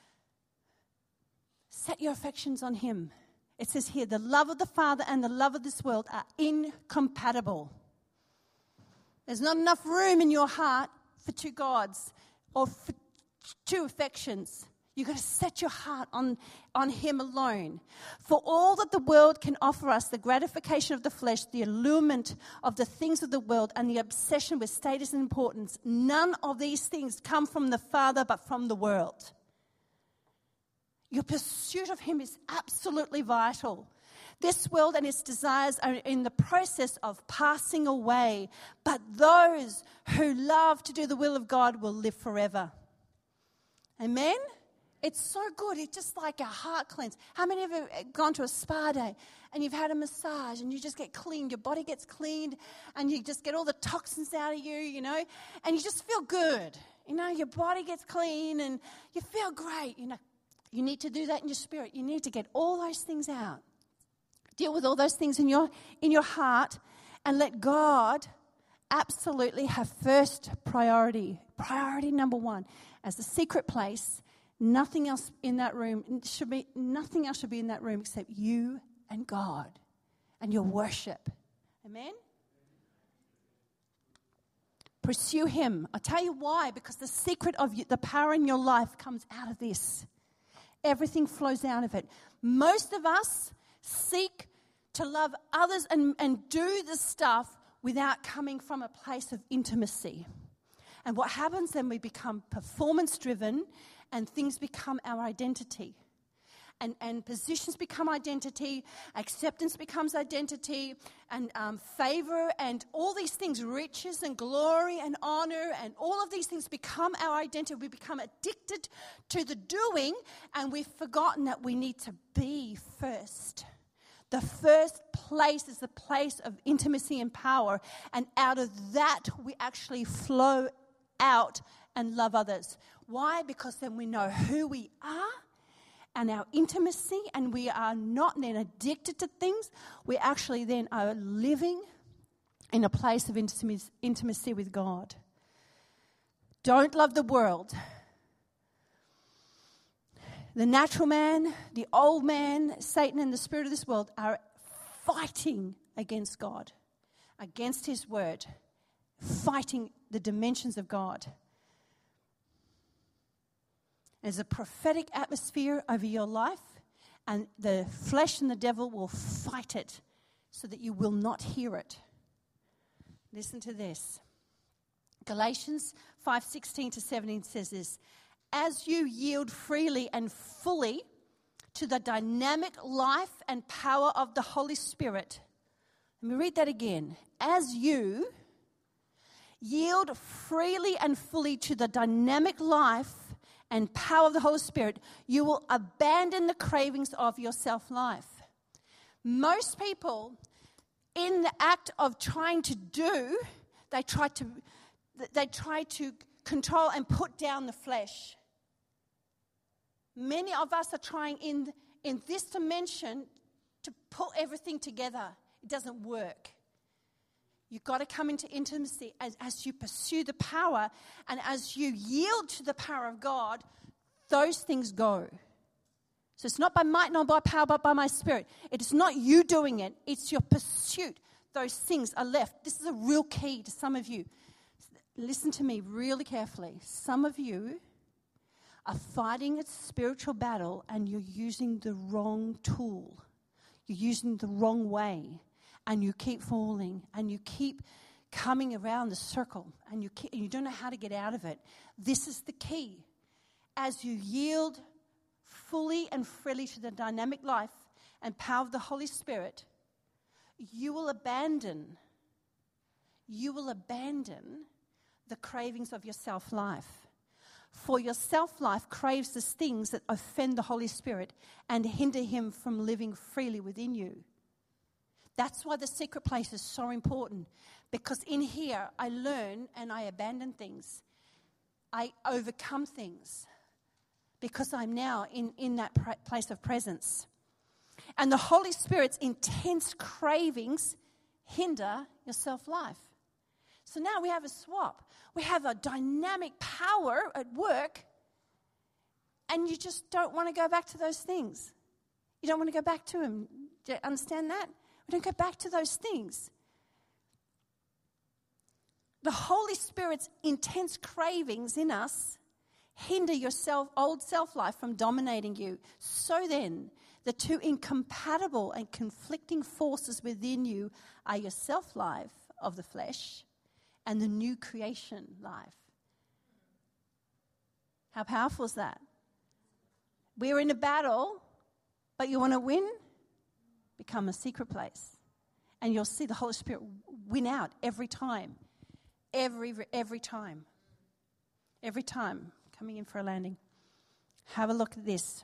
Set your affections on Him. It says here, the love of the Father and the love of this world are incompatible. There's not enough room in your heart for two gods or for two affections. You've got to set your heart on, on Him alone. For all that the world can offer us, the gratification of the flesh, the allurement of the things of the world, and the obsession with status and importance, none of these things come from the Father but from the world. Your pursuit of Him is absolutely vital. This world and its desires are in the process of passing away, but those who love to do the will of God will live forever. Amen? It's so good. It's just like a heart cleanse. How many of you have gone to a spa day and you've had a massage and you just get cleaned, your body gets cleaned and you just get all the toxins out of you, you know, and you just feel good. You know, your body gets clean and you feel great. You know, you need to do that in your spirit. You need to get all those things out. Deal with all those things in your in your heart and let God absolutely have first priority. Priority number one. As the secret place, nothing else in that room should be nothing else should be in that room except you and God and your worship. Amen? Pursue Him. I'll tell you why. Because the secret of you, the power in your life comes out of this. Everything flows out of it. Most of us seek to love others and, and do the stuff without coming from a place of intimacy. And what happens then, we become performance-driven and things become our identity. And, and positions become identity, acceptance becomes identity, and um, favor and all these things, riches and glory and honor, and all of these things become our identity. We become addicted to the doing, and we've forgotten that we need to be first. The first place is the place of intimacy and power, and out of that we actually flow out and love others. Why? Because then we know who we are and our intimacy, and we are not then addicted to things. We actually then are living in a place of intimacy with God. Don't love the world. The natural man, the old man, Satan, and the spirit of this world are fighting against God, against His word, fighting the dimensions of God. There's a prophetic atmosphere over your life, and the flesh and the devil will fight it so that you will not hear it. Listen to this. Galatians five sixteen to seventeen says this: as you yield freely and fully to the dynamic life and power of the Holy Spirit. Let me read that again. As you yield freely and fully to the dynamic life and power of the Holy Spirit, you will abandon the cravings of your self-life. Most people, in the act of trying to do, they try to, they try to control and put down the flesh. Many of us are trying in, in this dimension to pull everything together. It doesn't work. You've got to come into intimacy as, as you pursue the power, and as you yield to the power of God, those things go. So it's not by might, not by power, but by my Spirit. It is not you doing it. It's your pursuit. Those things are left. This is a real key to some of you. Listen to me really carefully. Some of you are fighting a spiritual battle and you're using the wrong tool. You're using the wrong way. And you keep falling, and you keep coming around the circle, and you keep, and you don't know how to get out of it. This is the key. As you yield fully and freely to the dynamic life and power of the Holy Spirit, you will abandon, you will abandon the cravings of your self-life. For your self-life craves the things that offend the Holy Spirit and hinder Him from living freely within you. That's why the secret place is so important, because in here I learn and I abandon things. I overcome things because I'm now in, in that pr- place of presence. And the Holy Spirit's intense cravings hinder your self-life. So now we have a swap. We have a dynamic power at work, and you just don't want to go back to those things. You don't want to go back to them. Do you understand that? We don't go back to those things. The Holy Spirit's intense cravings in us hinder your self, old self-life from dominating you. So then, the two incompatible and conflicting forces within you are your self-life of the flesh and the new creation life. How powerful is that? We're in a battle, but you want to win? Become a secret place. And you'll see the Holy Spirit win out every time. Every, every time. Every time. Coming in for a landing. Have a look at this.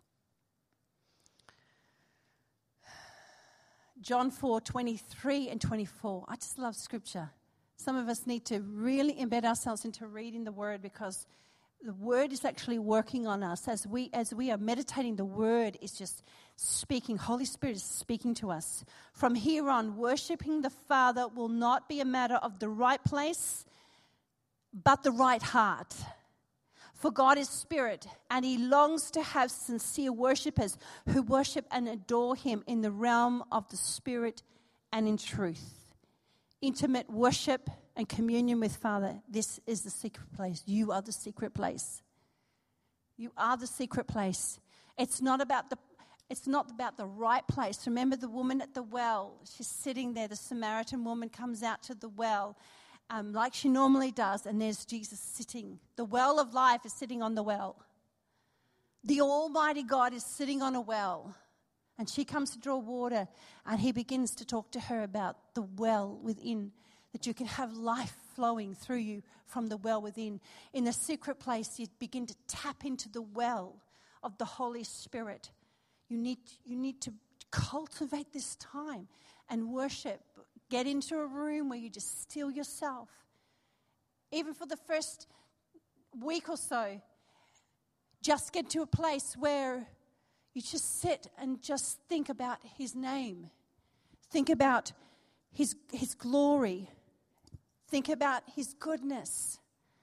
John four, twenty-three and twenty-four. I just love Scripture. Some of us need to really embed ourselves into reading the Word, because the Word is actually working on us. As we as we are meditating, the Word is just speaking. Holy Spirit is speaking to us. From here on, worshipping the Father will not be a matter of the right place, but the right heart. For God is spirit, and he longs to have sincere worshippers who worship and adore him in the realm of the Spirit and in truth. Intimate worship and communion with Father, this is the secret place. You are the secret place. You are the secret place. It's not about the It's not about the right place. Remember the woman at the well. She's sitting there. The Samaritan woman comes out to the well um, like she normally does, and there's Jesus sitting. The well of life is sitting on the well. The Almighty God is sitting on a well, and she comes to draw water, and he begins to talk to her about the well within, that you can have life flowing through you from the well within. In the secret place, you begin to tap into the well of the Holy Spirit. You need, you need to cultivate this time and worship. Get into a room where you just still yourself. Even for the first week or so, just get to a place where you just sit and just think about his name. Think about his, his glory. Think about his goodness.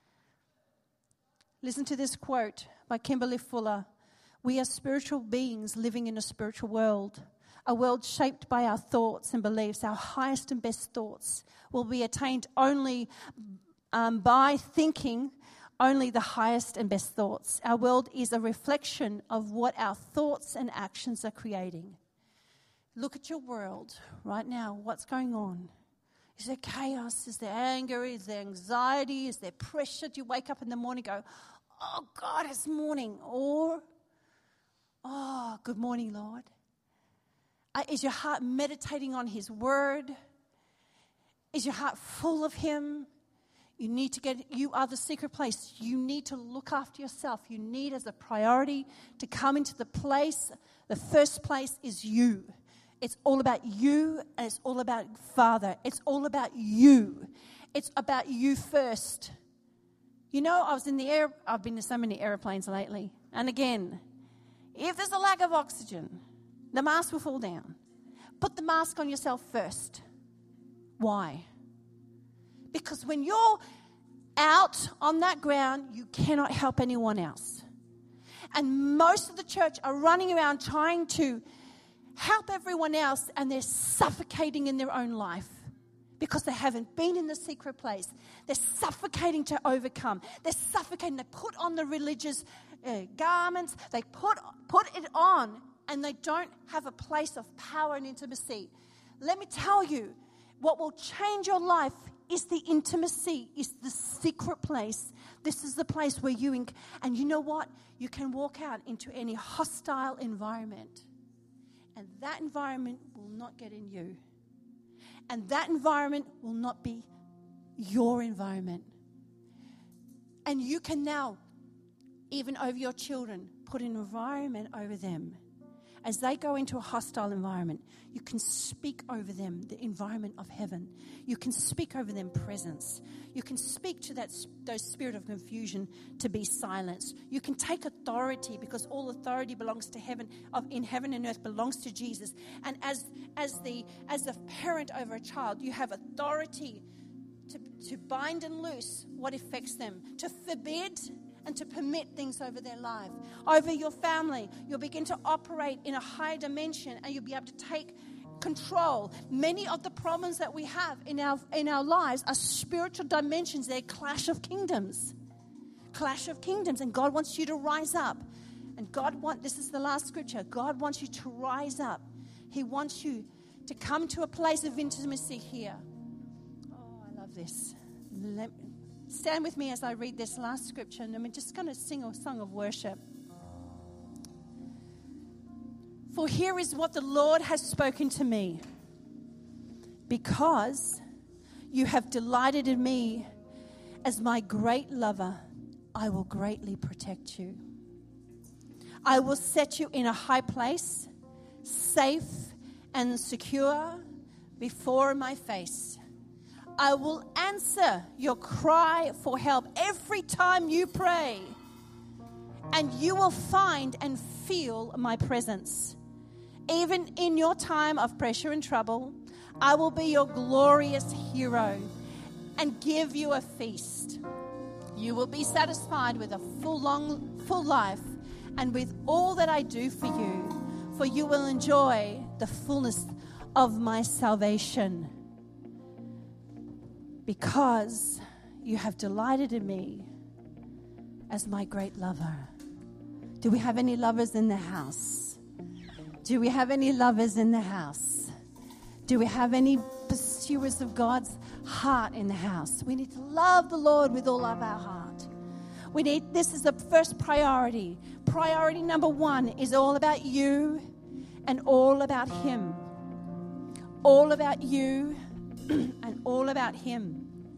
Listen to this quote by Kimberly Fuller. We are spiritual beings living in a spiritual world, a world shaped by our thoughts and beliefs. Our highest and best thoughts will be attained only um, by thinking only the highest and best thoughts. Our world is a reflection of what our thoughts and actions are creating. Look at your world right now. What's going on? Is there chaos? Is there anger? Is there anxiety? Is there pressure? Do you wake up in the morning and go, oh God, it's morning? Or, oh, good morning, Lord. Uh, is your heart meditating on his word? Is your heart full of him? You need to get, you are the secret place. You need to look after yourself. You need as a priority to come into the place. The first place is you. It's all about you, and it's all about Father. It's all about you. It's about you first. You know, I was in the air, I've been to so many airplanes lately. And again, if there's a lack of oxygen, the mask will fall down. Put the mask on yourself first. Why? Because when you're out on that ground, you cannot help anyone else. And most of the church are running around trying to help everyone else, and they're suffocating in their own life because they haven't been in the secret place. They're suffocating to overcome. They're suffocating. They put on the religious uh, garments. They put, put it on, and they don't have a place of power and intimacy. Let me tell you, what will change your life is the intimacy, is the secret place. This is the place where you, inc- and you know what? You can walk out into any hostile environment, and that environment will not get in you. And that environment will not be your environment. And you can now, even over your children, put an environment over them. As they go into a hostile environment, you can speak over them the environment of heaven. You can speak over them presence. You can speak to that those spirit of confusion to be silenced. You can take authority, because all authority belongs to heaven, of in heaven and earth belongs to Jesus. And as as the as a parent over a child, you have authority to, to bind and loose what affects them, to forbid and to permit things over their life, over your family. You'll begin to operate in a higher dimension, and you'll be able to take control. Many of the problems that we have in our in our lives are spiritual dimensions. They're clash of kingdoms. Clash of kingdoms. And God wants you to rise up. And God wants, this is the last scripture, God wants you to rise up. He wants you to come to a place of intimacy here. Oh, I love this. Let me stand with me as I read this last scripture, and I'm just going to sing a song of worship. For here is what the Lord has spoken to me. Because you have delighted in me as my great lover, I will greatly protect you. I will set you in a high place, safe and secure before my face. I will answer your cry for help every time you pray. And you will find and feel my presence. Even in your time of pressure and trouble, I will be your glorious hero and give you a feast. You will be satisfied with a full, long, full life and with all that I do for you, for you will enjoy the fullness of my salvation. Because you have delighted in me as my great lover. Do we have any lovers in the house? Do we have any lovers in the house? Do we have any pursuers of God's heart in the house? We need to love the Lord with all of our heart. We need, this is the first priority. Priority number one is all about you and all about Him. All about you and all about Him.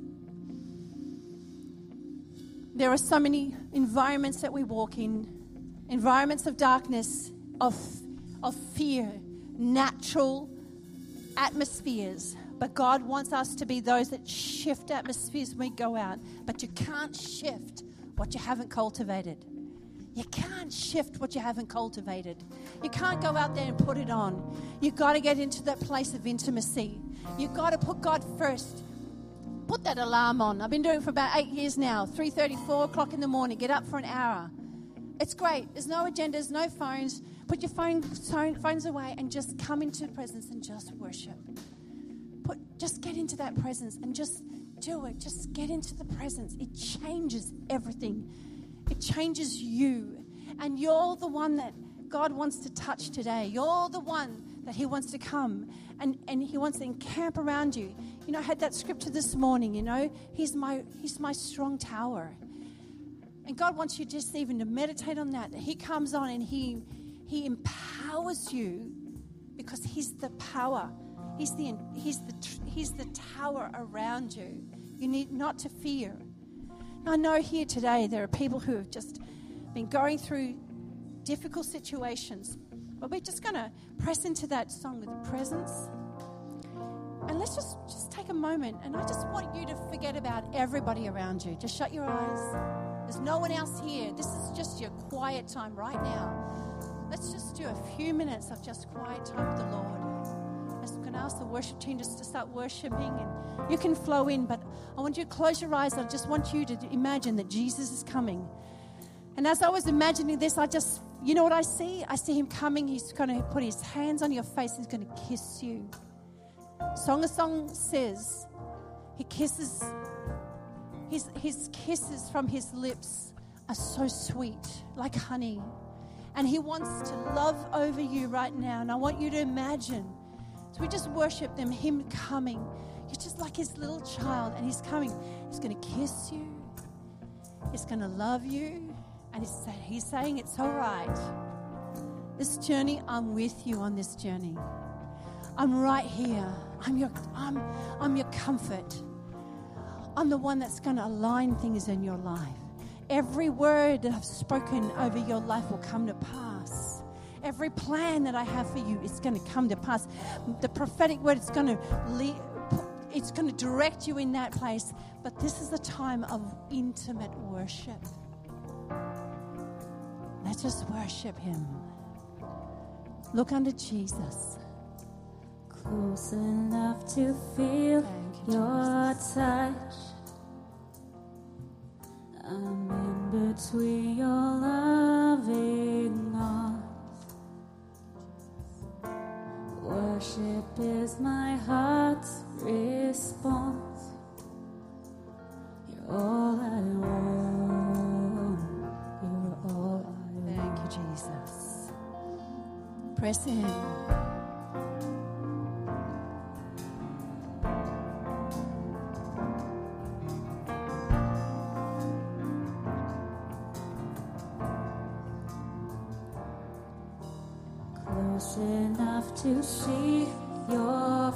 There are so many environments that we walk in, environments of darkness, of, of fear, natural atmospheres. But God wants us to be those that shift atmospheres when we go out. But you can't shift what you haven't cultivated. You can't shift what you haven't cultivated. You can't go out there and put it on. You've got to get into that place of intimacy. You've got to put God first. Put that alarm on. I've been doing it for about eight years now. three thirty, four o'clock in the morning. Get up for an hour. It's great. There's no agendas, no phones. Put your phone, phones away and just come into the presence and just worship. Put, just get into that presence and just do it. Just get into the presence. It changes everything. It changes you. And you're the one that God wants to touch today. You're the one that He wants to come and, and He wants to encamp around you. You know, I had that scripture this morning, you know, He's my He's my strong tower. And God wants you just even to meditate on that. That He comes on and He He empowers you because He's the power. He's the He's the He's the tower around you. You need not to fear. I know here today there are people who have just been going through difficult situations. But we're just going to press into that song with the presence. And let's just, just take a moment. And I just want you to forget about everybody around you. Just shut your eyes. There's no one else here. This is just your quiet time right now. Let's just do a few minutes of just quiet time with the Lord. I'm going to ask the worship team just to start worshiping. And you can flow in. But I want you to close your eyes. I just want you to imagine that Jesus is coming. And as I was imagining this, I just, you know what I see? I see Him coming. He's going to put His hands on your face. He's going to kiss you. Song of Song says He kisses, his, his kisses from His lips are so sweet, like honey. And He wants to love over you right now. And I want you to imagine, so we just worship them, Him coming. You're just like His little child, and He's coming. He's going to kiss you. He's going to love you. And he's, he's saying, it's all right. This journey, I'm with you on this journey. I'm right here. I'm your, I'm, I'm your comfort. I'm the one that's going to align things in your life. Every word that I've spoken over your life will come to pass. Every plan that I have for you is going to come to pass. The prophetic word is going to lead, it's going to direct you in that place. But this is a time of intimate worship. Let's just worship him. Look unto Jesus. Close enough to feel you, your Jesus. Touch. I'm in between your loving arms. Worship is my heart's response. You're all I want. You're all I want. Thank you, Jesus. Press in. Close enough to see your